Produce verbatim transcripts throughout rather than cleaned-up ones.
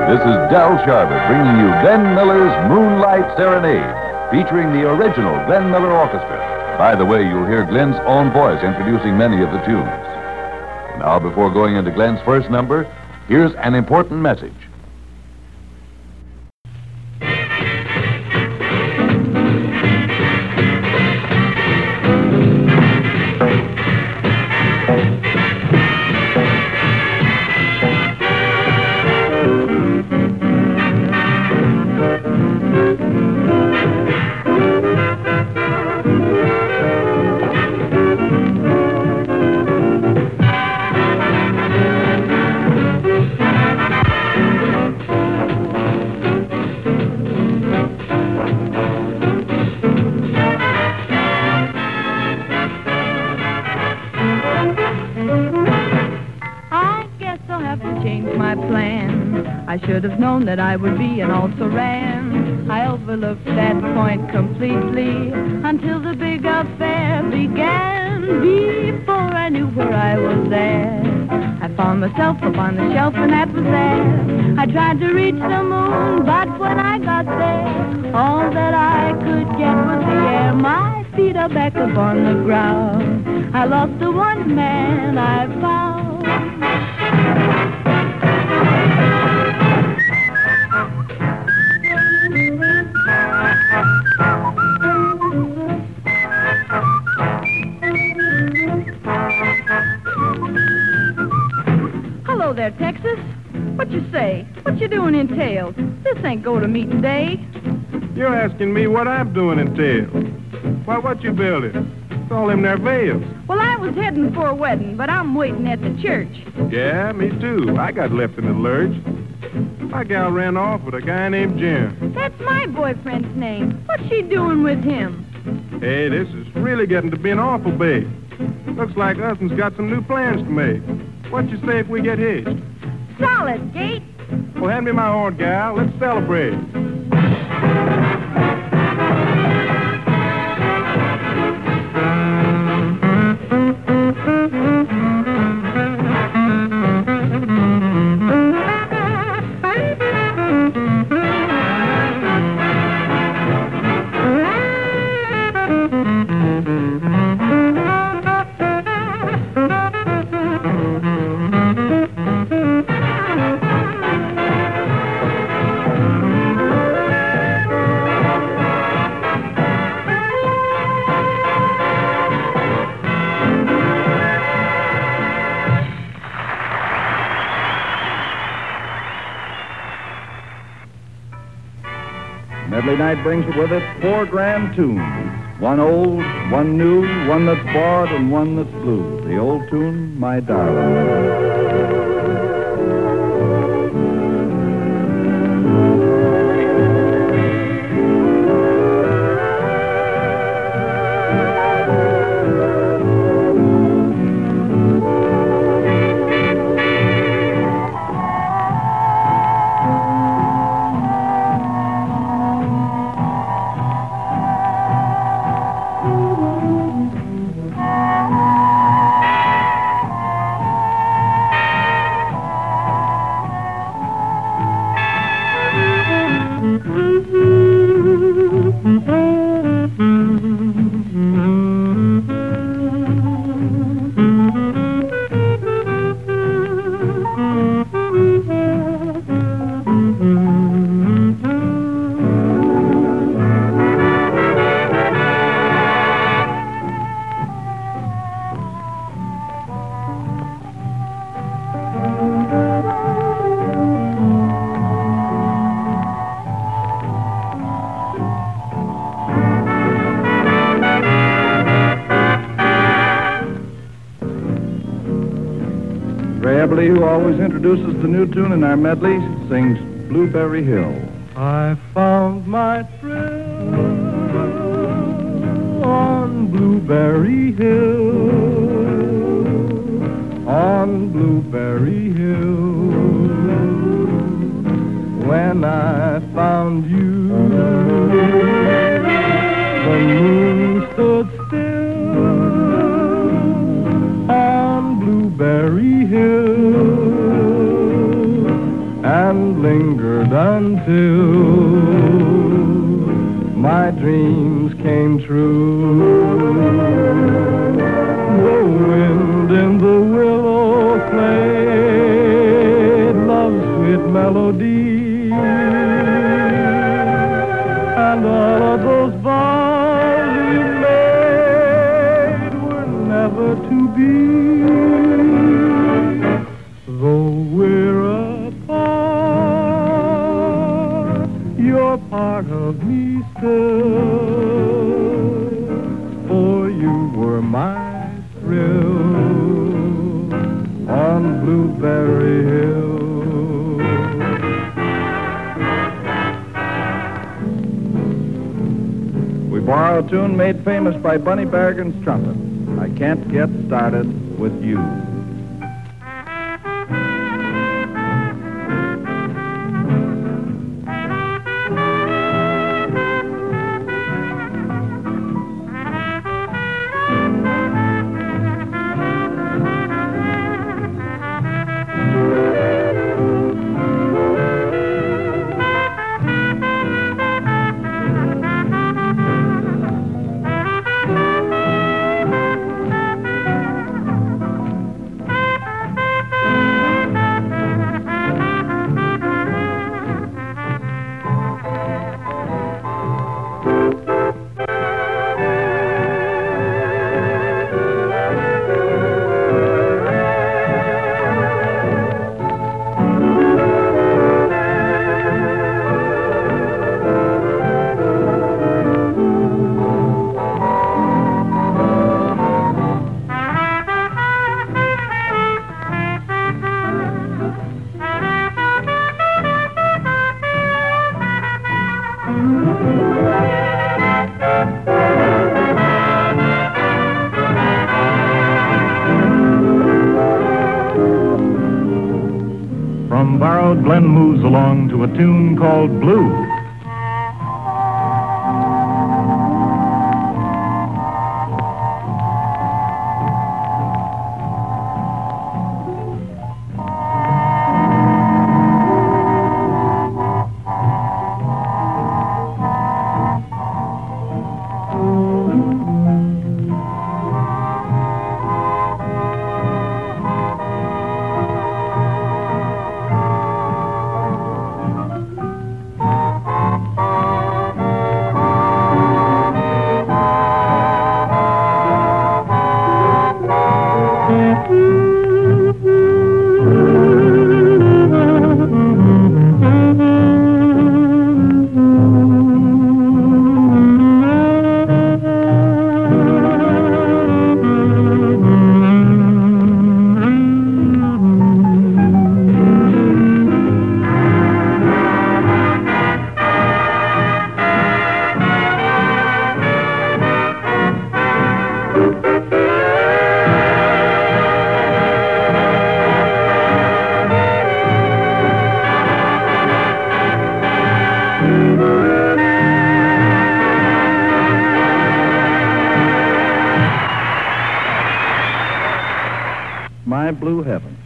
This is Del Sharbutt bringing you Glenn Miller's Moonlight Serenade, featuring the original Glenn Miller Orchestra. By the way, you'll hear Glenn's own voice introducing many of the tunes. Now, before going into Glenn's first number, here's an important message. I should have known that I would be an also-ran. I overlooked that point completely until the big affair began. Before I knew where I was at, I found myself up on the shelf and that was that. I tried to reach the moon, but when I got there, all that I could get was the air. My feet are back up on the ground. I lost the one man I found. Hello there, Texas. What you say? What you doing in Tails? This ain't go-to-meeting day. You're asking me what I'm doing in Tails. Why, what you building? It's all them there veils. Well, I was heading for a wedding, but I'm waiting at the church. Yeah, me too. I got left in the lurch. My gal ran off with a guy named Jim. That's my boyfriend's name. What's she doing with him? Hey, this is really getting to be an awful big. Looks like Us'n's got some new plans to make. What you say if we get hitched? Solid, Gate. Well, hand me my horn, gal. Let's celebrate. Medley Night brings with it four grand tunes. One old, one new, one that's borrowed, and one that's blue. The old tune, My Darling. Ray Eberly, who always introduces the new tune in our medley, sings Blueberry Hill. I found my thrill on Blueberry Hill, on Blueberry Hill, when I found you. The moon stood still on Blueberry Hill and lingered till my dreams came true. The wind in the willow played love's sweet melody, and all of those vows we made were never to be. Though we're apart, you're part of me still, for you were my thrill on Blueberry Hill. We borrow a tune made famous by Bunny Berrigan's trumpet. I Can't Get Started With You. From borrowed Glen moves along to a tune called Blue. My Blue Heaven.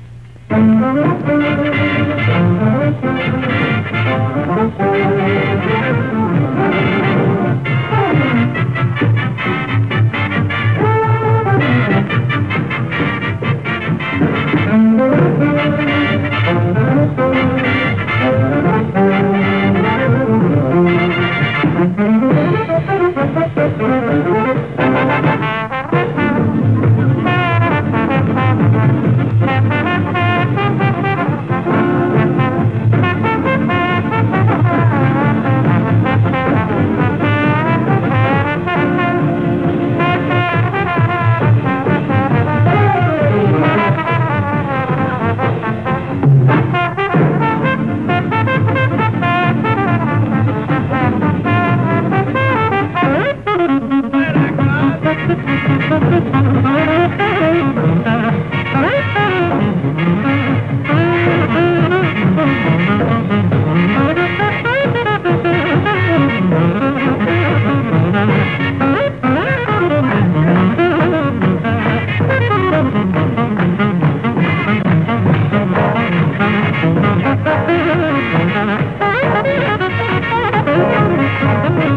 Thank you.